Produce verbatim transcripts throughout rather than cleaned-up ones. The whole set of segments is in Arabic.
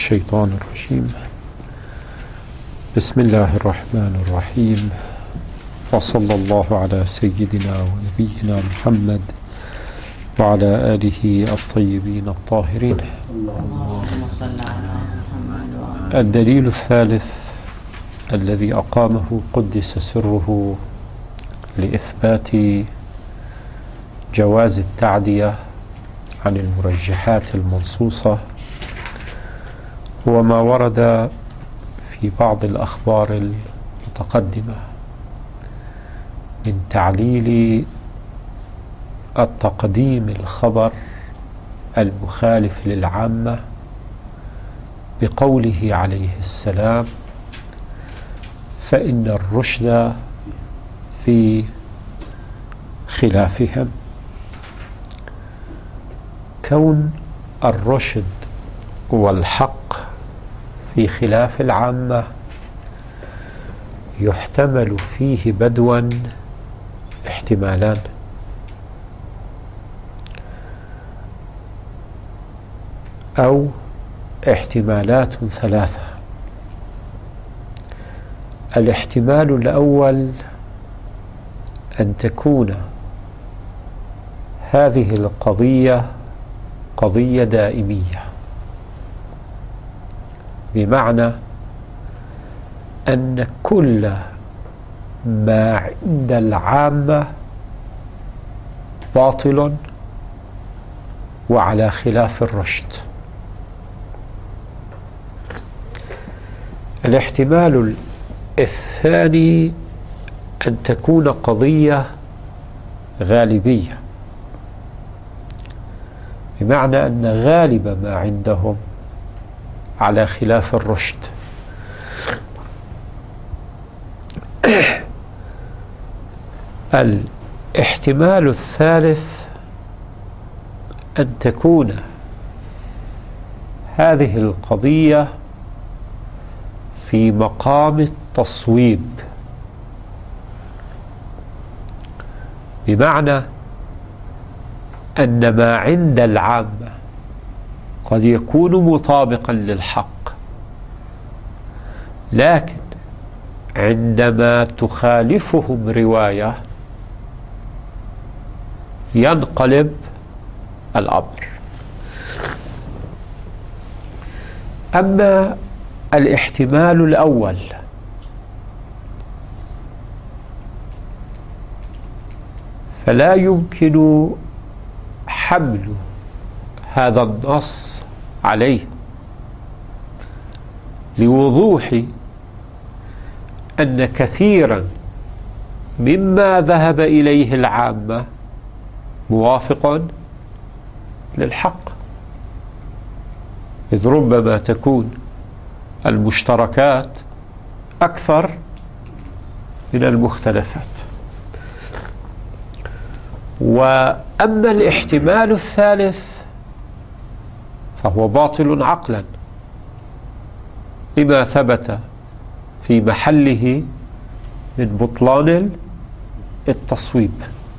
الشيطان الرجيم. بسم الله الرحمن الرحيم، وصلى الله على سيدنا ونبينا محمد وعلى آله الطيبين الطاهرين. الدليل الثالث الذي أقامه قدس سره لإثبات جواز التعدية عن المرجحات المنصوصة هو ما ورد في بعض الأخبار المتقدمة من تعليل التقديم الخبر المخالف للعامة بقوله عليه السلام: فإن الرشد في خلافهم. كون الرشد والحق في خلاف العامة يحتمل فيه بدوا احتمالان: أو احتمالات ثلاثة. الاحتمال الأول أن تكون هذه القضية قضية دائمية، بمعنى أن كل ما عند العامة باطل وعلى خلاف الرشد. الاحتمال الثاني أن تكون قضية غالبية، بمعنى أن غالب ما عندهم على خلاف الرشد. الاحتمال الثالث أن تكون هذه القضية في مقام التصويب، بمعنى أن ما عند العامة قد يكون مطابقا للحق، لكن عندما تخالفهم رواية ينقلب الأمر. أما الاحتمال الأول فلا يمكن حمل هذا النص عليه، لوضوح أن كثيرا مما ذهب إليه العامة موافق للحق، إذ ربما تكون المشتركات أكثر من المختلفات. وأما الاحتمال الثالث فهو باطل عقلا، لما ثبت في محله من بطلان التصويب.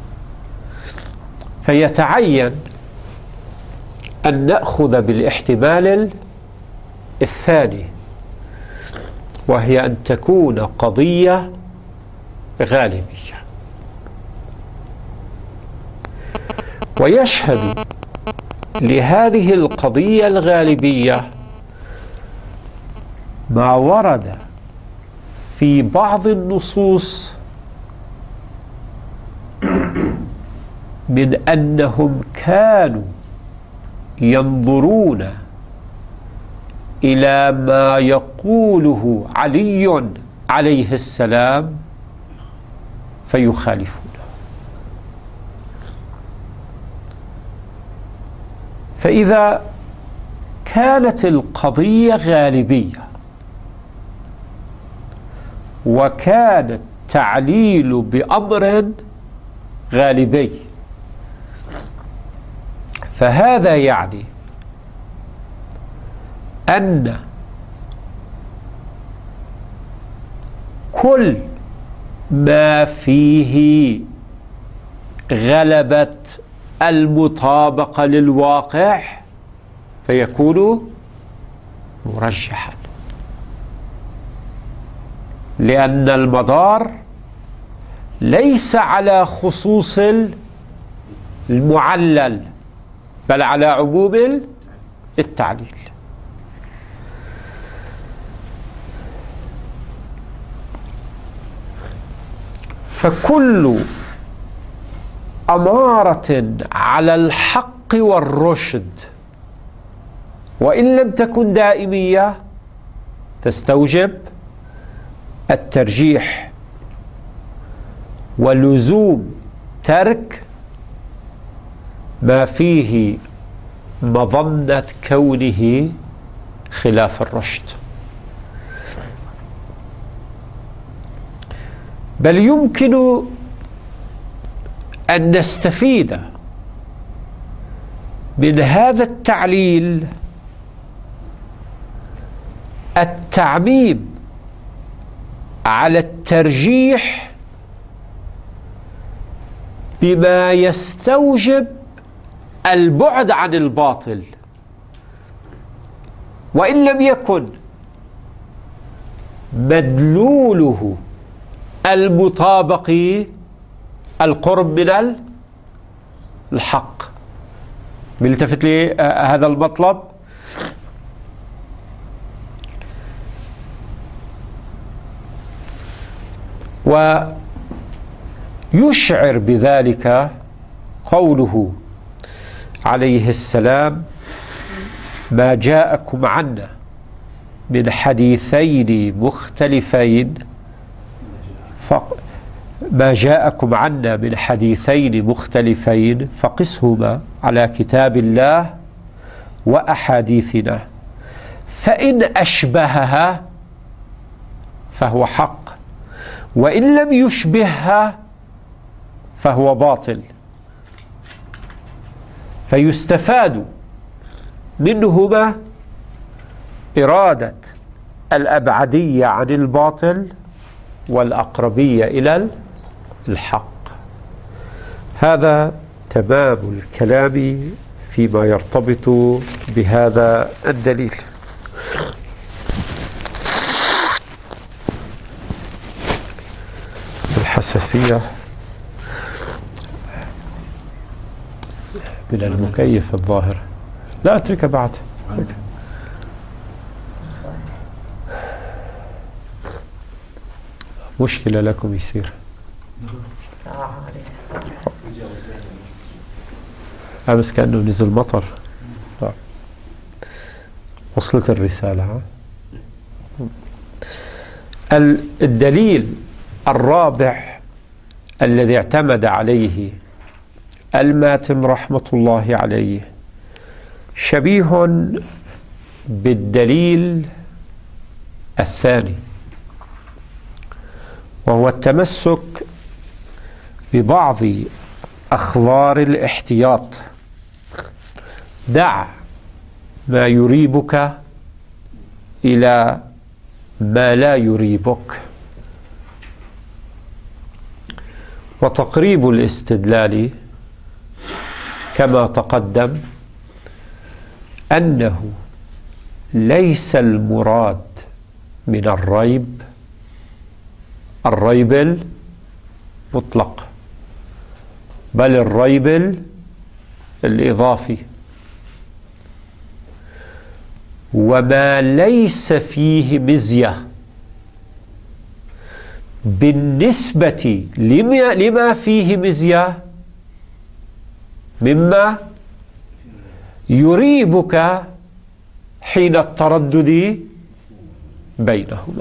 فيتعين أن نأخذ بالاحتمال الثاني، وهي أن تكون قضية غالبية. ويشهد لهذه القضية الغالبية ما ورد في بعض النصوص من أنهم كانوا ينظرون إلى ما يقوله علي عليه السلام فيخالفونه. فإذا كانت القضية غالبية وكان التعليل بأمر غالبي، فهذا يعني أن كل ما فيه غلبة المطابقة للواقع فيكون مرجحا، لأن المدار ليس على خصوص المعلل بل على عموم التعليل. فكل أمارة على الحق والرشد وإن لم تكن دائمية تستوجب الترجيح ولزوم ترك ما فيه مظنة كونه خلاف الرشد. بل يمكن أن نستفيد من هذا التعليل التعميم على الترجيح بما يستوجب البعد عن الباطل، وإن لم يكن مدلوله المطابق القرب من الحق. بيلتفت لي هذا المطلب. ويشعر بذلك قوله عليه السلام: ما جاءكم عنا من حديثين مختلفين ما جاءكم عنا من حديثين مختلفين فقسهما على كتاب الله وأحاديثنا، فإن أشبهها فهو حق، وإن لم يشبهها فهو باطل. فيستفاد منهما إرادة الأبعدية عن الباطل والأقربية إلى الحق. هذا تمام الكلام فيما يرتبط بهذا الدليل. الحساسية من المكيف الظاهر، لا أترك بعد أترك. مشكلة لكم يصير أمس كأنه نزل مطر. وصلت الرسالة. الدليل الرابع الذي اعتمد عليه الماتم رحمة الله عليه شبيه بالدليل الثاني، وهو التمسك ببعض أخبار الاحتياط. دع ما يريبك إلى ما لا يريبك. وتقريب الاستدلال كما تقدم أنه ليس المراد من الريب الريب المطلق، بل الريب الإضافي، وما ليس فيه مزية بالنسبة لما, لما فيه مزية مما يريبك حين التردد بينهما.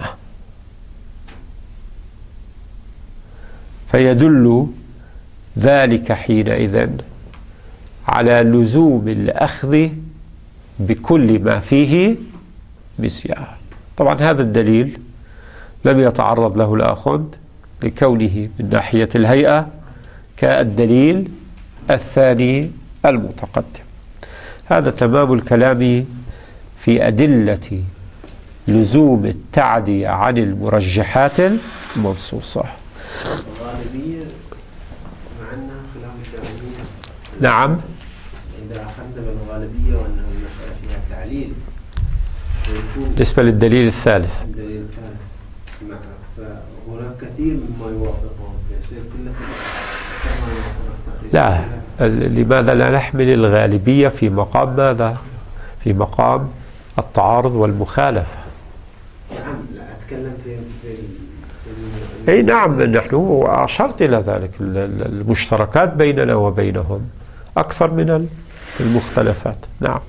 فيدل ذلك حينئذ على لزوم الأخذ بكل ما فيه مزية. طبعا هذا الدليل لم يتعرض له الآخذ لكونه من ناحية الهيئة كالدليل الثاني المتقدم. هذا تمام الكلام في أدلة لزوم التعدية عن المرجحات المنصوصة. الغالبية معنا خلاف الشرعية. نعم. إذا أخذنا بالغالبية وأن المسألة فيها تعليل بالنسبة للدليل الثالث الدليل الثالث مع فهناك كثير مما يوافقهم فيصير كله كما يوافق. لا، لماذا لا نحمل الغالبية في مقام ماذا؟ في مقام التعارض والمخالفة. نعم، لا أتكلم في في أي نعم، نحن أشرت إلى ذلك، المشتركات بيننا وبينهم أكثر من المختلفات. نعم.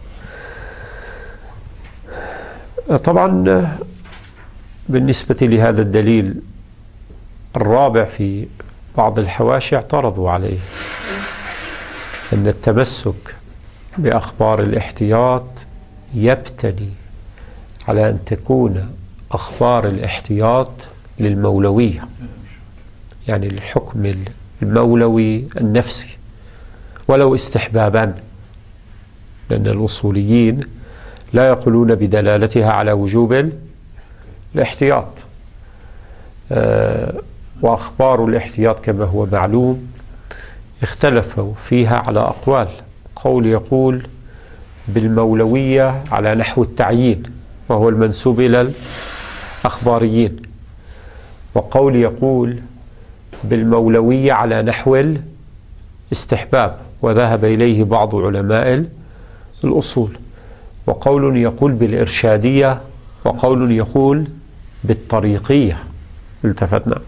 طبعا بالنسبة لهذا الدليل الرابع في بعض الحواشي اعترضوا عليه أن التمسك بأخبار الاحتياط يبتني على أن تكون أخبار الاحتياط للمولوية، يعني الحكم المولوي النفسي ولو استحبابا، لأن الأصوليين لا يقولون بدلالتها على وجوب الاحتياط. وأخبار الاحتياط كما هو معلوم اختلفوا فيها على أقوال. قول يقول بالمولوية على نحو التعيين وهو المنسوب إلى الأخباريين، وقول يقول بالمولوية على نحو الاستحباب وذهب إليه بعض علماء الأصول، وقول يقول بالإرشادية، وقول يقول بالطريقية. التفتنا،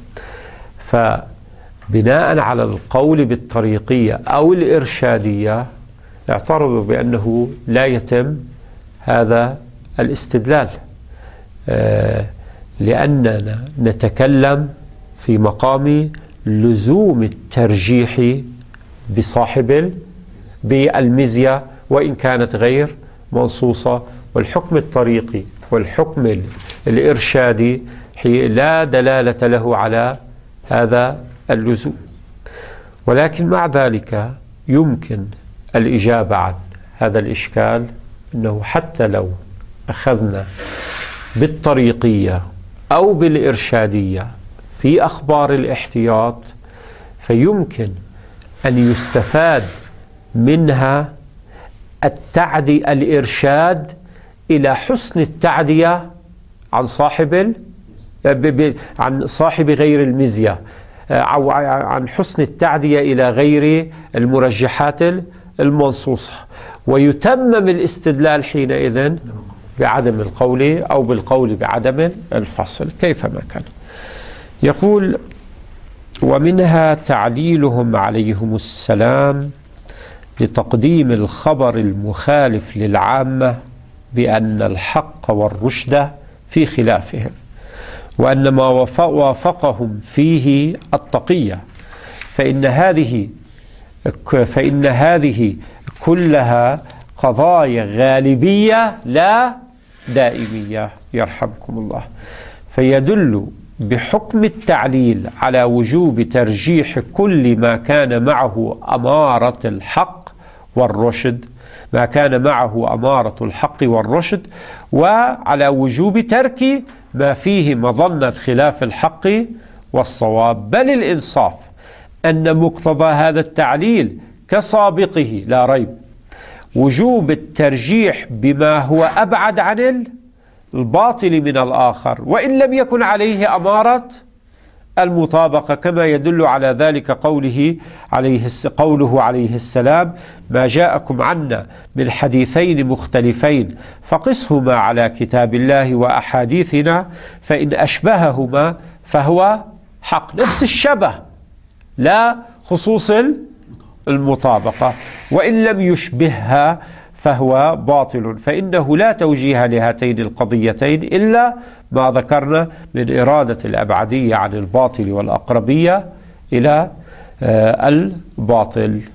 فبناء على القول بالطريقية أو الإرشادية اعترضوا بأنه لا يتم هذا الاستدلال، لأننا نتكلم في مقام لزوم الترجيح بصاحب بالمزية وإن كانت غير منصوصة، والحكم الطريقي والحكم الإرشادي لا دلالة له على هذا اللزوم. ولكن مع ذلك يمكن الإجابة عن هذا الإشكال، أنه حتى لو أخذنا بالطريقية أو بالإرشادية في أخبار الاحتياط فيمكن أن يستفاد منها التعدي الإرشاد إلى حسن التعدية عن صاحب عن صاحب غير المزية، أو عن حسن التعدية إلى غير المرجحات المنصوصة، ويتمم الاستدلال حينئذ بعدم القول أو بالقول بعدم الفصل كيفما كان. يقول ومنها تعليلهم عليهم السلام لتقديم الخبر المخالف للعامة بأن الحق والرشد في خلافهم، وأن ما وافقهم فيه التقية، فإن هذه فإن هذه كلها قضايا غالبية لا دائمية يرحمكم الله. فيدل بحكم التعليل على وجوب ترجيح كل ما كان معه أمارة الحق والرشد ما كان معه أمارة الحق والرشد وعلى وجوب ترك ما فيه مظنة خلاف الحق والصواب. بل الإنصاف أن مقتضى هذا التعليل كسابقه لا ريب وجوب الترجيح بما هو أبعد عن الباطل من الآخر وإن لم يكن عليه أمارة المطابقة، كما يدل على ذلك قوله عليه قوله عليه السلام ما جاءكم عنا من حديثين مختلفين فقسهما على كتاب الله وأحاديثنا فإن أشبههما فهو حق. نفس الشبه لا خصوص المطابقة، وإن لم يشبهها فهو باطل، فإنه لا توجيه لهاتين القضيتين إلا ما ذكرنا من إرادة الأبعدية عن الباطل والأقربية إلى الباطل.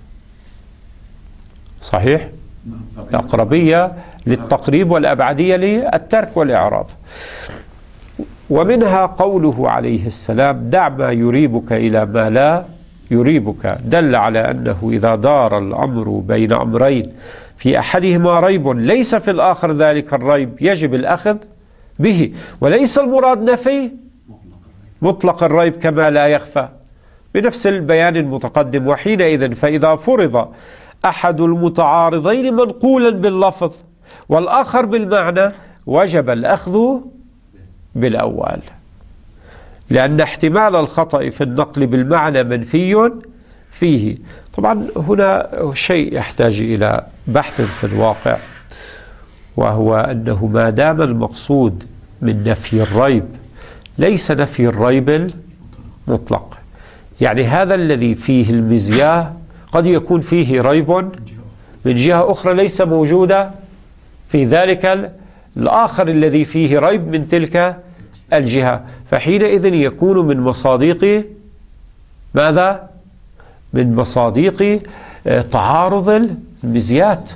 صحيح؟ الأقربية للتقريب والأبعدية للترك والإعراض. ومنها قوله عليه السلام دع ما يريبك إلى ما لا يريبك، دل على أنه إذا دار الأمر بين أمرين في أحدهما ريب ليس في الآخر ذلك الريب يجب الأخذ به، وليس المراد نفي مطلق الريب كما لا يخفى بنفس البيان المتقدم. وحينئذ فإذا فرض أحد المتعارضين منقولا باللفظ والآخر بالمعنى وجب الأخذ بالأول، لأن احتمال الخطأ في النقل بالمعنى منفي فيه. طبعا هنا شيء يحتاج إلى بحث في الواقع، وهو أنه ما دام المقصود من نفي الريب ليس نفي الريب المطلق، يعني هذا الذي فيه المزياء قد يكون فيه ريب من جهة أخرى ليس موجودة في ذلك الآخر الذي فيه ريب من تلك الجهة، فحينئذ يكون من مصادق ماذا؟ من مصادق تعارض المزيات.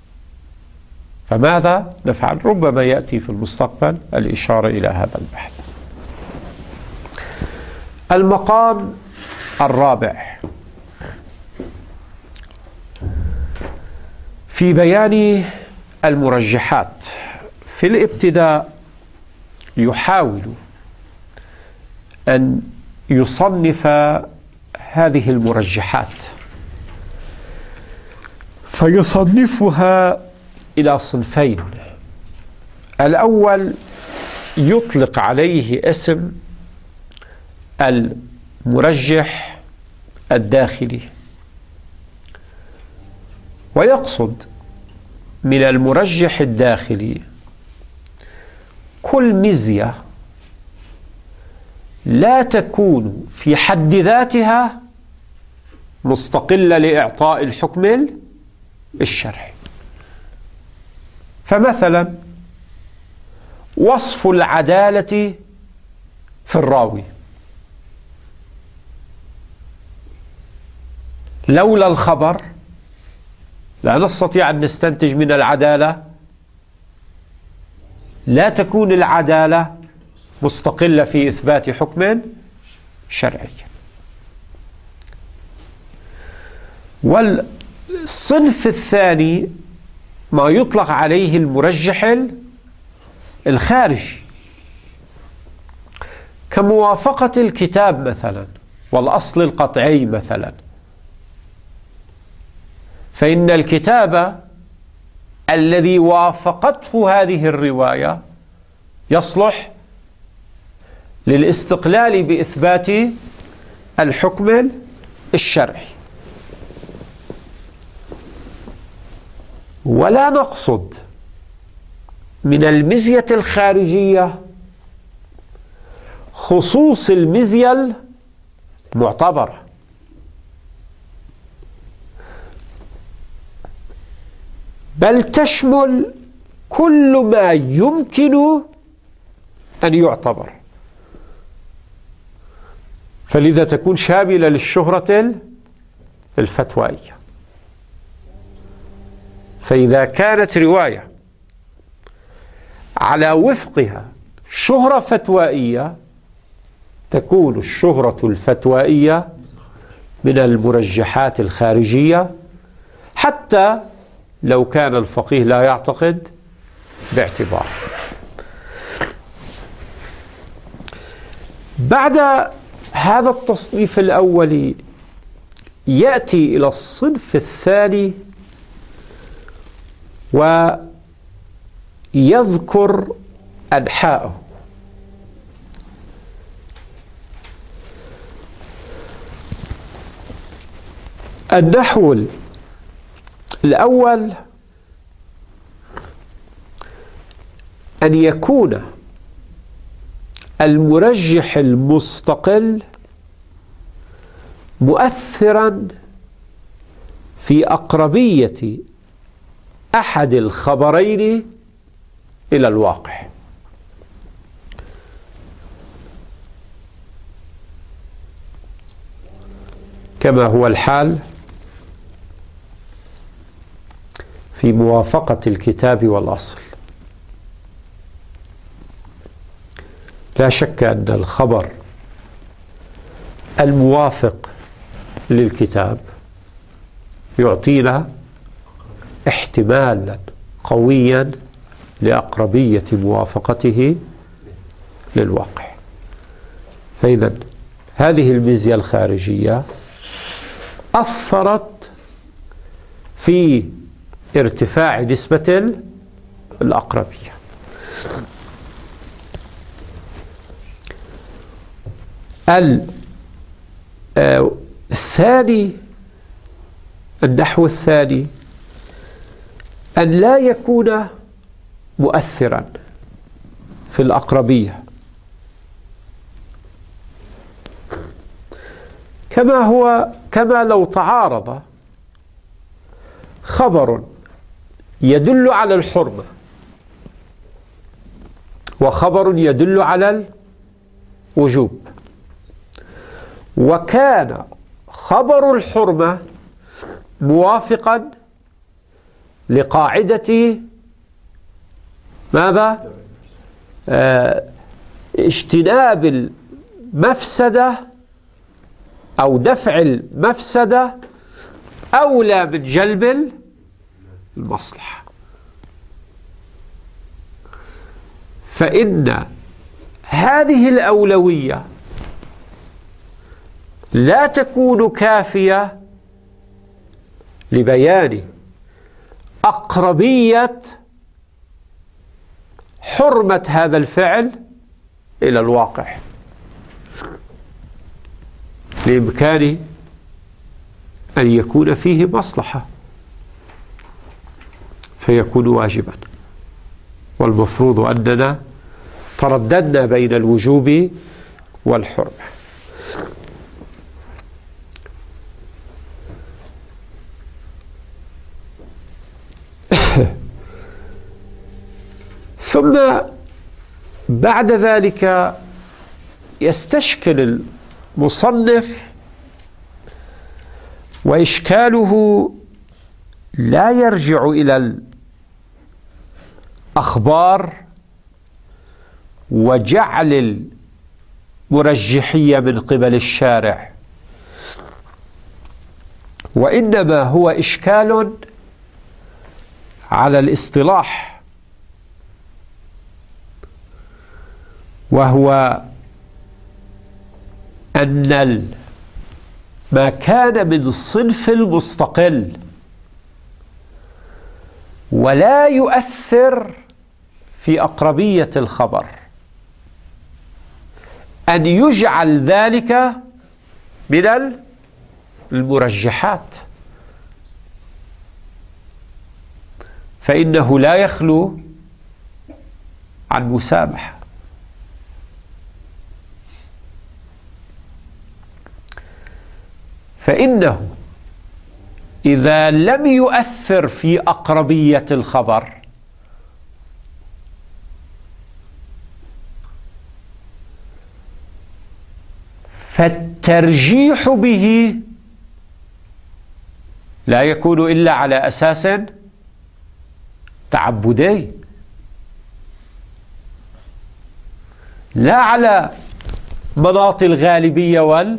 فماذا نفعل؟ ربما يأتي في المستقبل الإشارة إلى هذا البحث. المقام الرابع في بيان المرجحات. في الابتداء يحاول أن يصنف هذه المرجحات فيصنفها إلى صنفين. الأول يطلق عليه اسم المرجح الداخلي، ويقصد من المرجح الداخلي كل مزية لا تكون في حد ذاتها مستقلة لإعطاء الحكم الشرعي. فمثلا وصف العدالة في الراوي، لولا الخبر لا نستطيع أن نستنتج من العدالة، لا تكون العدالة مستقلة في إثبات حكم شرعي. والصنف الثاني ما يطلق عليه المرجح الخارجي، كموافقة الكتاب مثلا والأصل القطعي مثلا. فإن الكتاب الذي وافقته هذه الرواية يصلح للاستقلال بإثبات الحكم الشرعي. ولا نقصد من المزية الخارجية خصوص المزية المعتبرة، بل تشمل كل ما يمكن أن يعتبر، فلذا تكون شاملة للشهرة الفتوائية. فإذا كانت رواية على وفقها شهرة فتوائية تكون الشهرة الفتوائية من المرجحات الخارجية، حتى لو كان الفقيه لا يعتقد باعتبار. بعد هذا التصنيف الأولي يأتي إلى الصنف الثاني ويذكر أنحاءه. النحو الأول أن يكون المرجح المستقل مؤثرا في أقربية أحد الخبرين إلى الواقع، كما هو الحال في موافقة الكتاب والأصل. لا شك أن الخبر الموافق للكتاب يعطينا احتمالا قويا لأقربية موافقته للواقع. فإذا هذه الميزة الخارجية أثرت في ارتفاع نسبة الأقربية. الثاني، النحو الثاني، أن لا يكون مؤثرا في الأقربية، كما هو كما لو تعارض خبر يدل على الحرمة وخبر يدل على الوجوب، وكان خبر الحرمة موافقا لقاعدة ماذا؟ آه اجتناب المفسدة أو دفع المفسدة أولى من جلب المصلحة. فإن هذه الأولوية لا تكون كافية لبيان أقربية حرمة هذا الفعل إلى الواقع، لإمكان أن يكون فيه مصلحة فيكون واجبا. والمفروض أننا ترددنا بين الوجوب والحرمة. ثم بعد ذلك يستشكل المصنف، وإشكاله لا يرجع إلى الأخبار وجعل المرجحية من قبل الشارع، وإنما هو إشكال على الاصطلاح، وهو أن ما كان من صنف المستقل ولا يؤثر في أقربية الخبر أن يجعل ذلك من المرجحات، فإنه لا يخلو عن مسامحة. فإنه إذا لم يؤثر في أقربية الخبر فالترجيح به لا يكون إلا على أساس تعبدي، لا على مناط الغالبية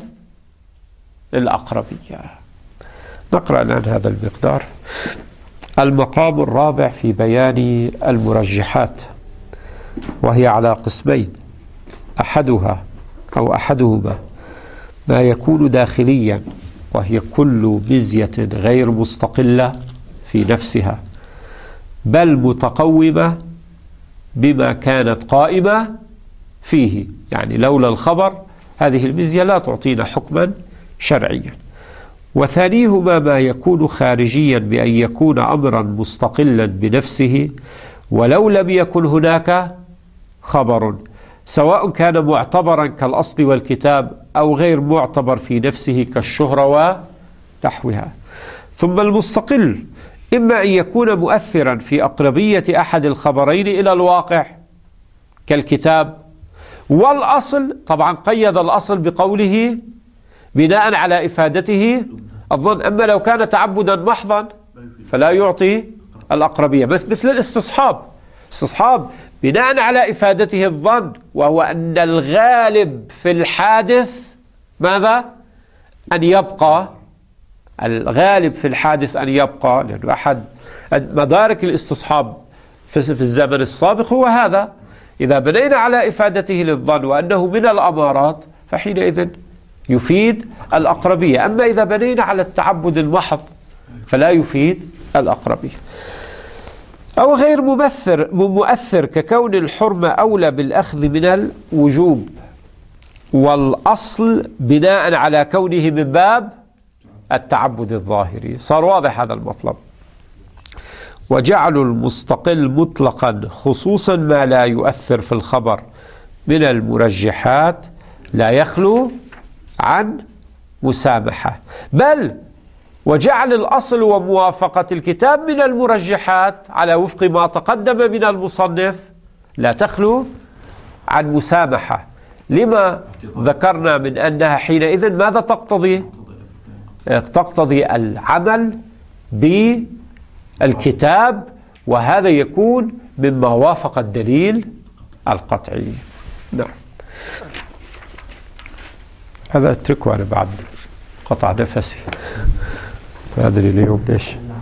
والأقربية. نقرأ الآن هذا المقدار. المقام الرابع في بيان المرجحات، وهي على قسمين: أحدها أو أحدهما ما يكون داخليا، وهي كل مزية غير مستقلة في نفسها بل متقومة بما كانت قائمة فيه، يعني لولا الخبر هذه المزية لا تعطينا حكما شرعيا. وثانيهما ما يكون خارجيا بأن يكون أمرا مستقلا بنفسه ولو لم يكن هناك خبر، سواء كان معتبرا كالأصل والكتاب أو غير معتبر في نفسه كالشهرة ونحوها. ثم المستقل إما أن يكون مؤثرا في أقربية أحد الخبرين إلى الواقع كالكتاب، والأصل طبعا قيد الأصل بقوله بناء على إفادته الظن، أما لو كان تعبدا محضا فلا يعطي الأقربية، مثل الاستصحاب. استصحاب بناء على إفادته الظن، وهو أن الغالب في الحادث ماذا؟ أن يبقى، الغالب في الحادث أن يبقى، لأنه أحد مدارك الاستصحاب في الزمن السابق هو هذا. إذا بنينا على إفادته للظن وأنه من الأمارات فحينئذ يفيد الأقربية، أما إذا بنينا على التعبد المحض فلا يفيد الأقربية. أو غير ممثر مؤثر ككون الحرمة أولى بالأخذ من الوجوب، والأصل بناء على كونه من باب التعبد الظاهري. صار واضح هذا المطلب. وجعل المستقل مطلقا خصوصا ما لا يؤثر في الخبر من المرجحات لا يخلو عن مسامحة، بل وجعل الأصل وموافقة الكتاب من المرجحات على وفق ما تقدم من المصنف لا تخلو عن مسامحة. لما ذكرنا من أنها حينئذ ماذا تقتضي؟ تقتضي العمل بالكتاب، وهذا يكون مما وافق الدليل القطعي. نعم، هذا اتركه أنا بعد قطع نفسي. ما أدري اليوم ليش.